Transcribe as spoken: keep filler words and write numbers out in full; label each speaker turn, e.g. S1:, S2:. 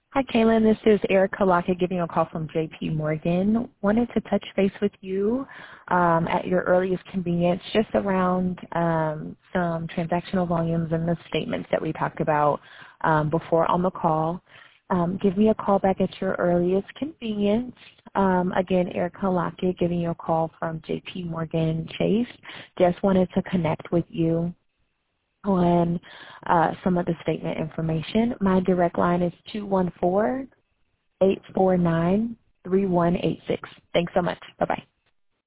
S1: Hi, Kaylin. This is Erica Lockett giving you a call from J P Morgan. Wanted to touch base with you um, at your earliest convenience just around um, some transactional volumes and the statements that we talked about um, before on the call. Um, give me a call back at your earliest convenience. Um, again, Erica Lockett giving you a call from J P Morgan Chase. Just wanted to connect with you on uh, some of the statement information. My direct line is two one four, eight four nine, three one eight six. Thanks so much. Bye-bye.